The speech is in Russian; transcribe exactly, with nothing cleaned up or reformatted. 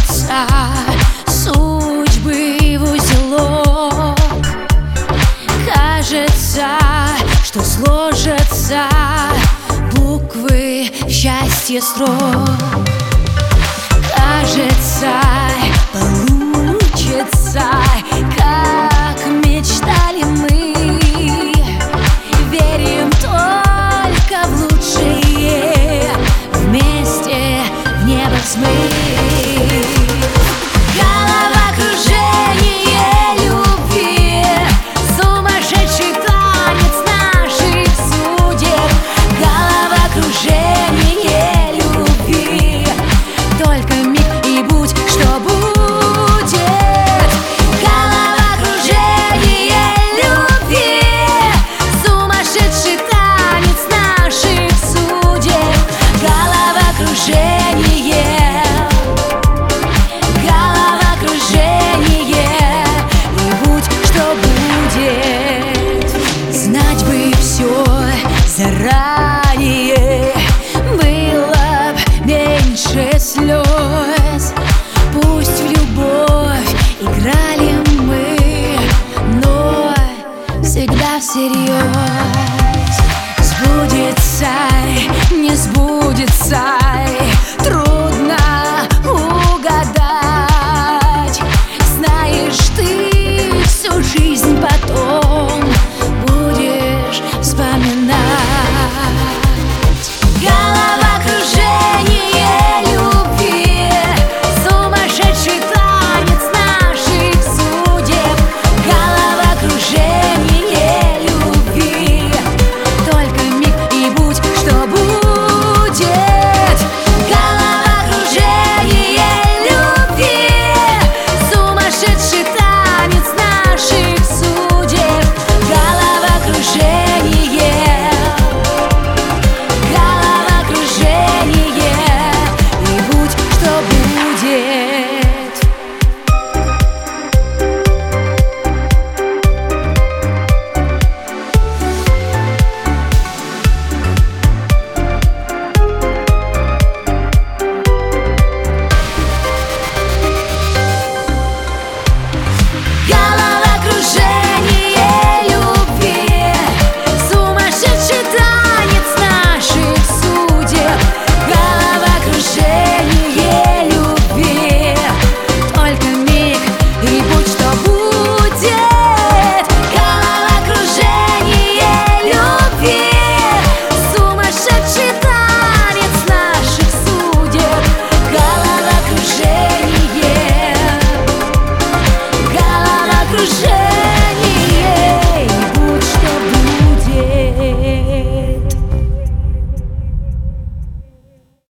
сложатся судьбы в узелок. Кажется, что сложатся буквы в счастье строк. Кажется, получится, как мечтали мы. Верим только в лучшее, вместе в небо взмыть. Заранее было б меньше слез. Пусть в любовь играли мы, но всегда всерьез. Сбудется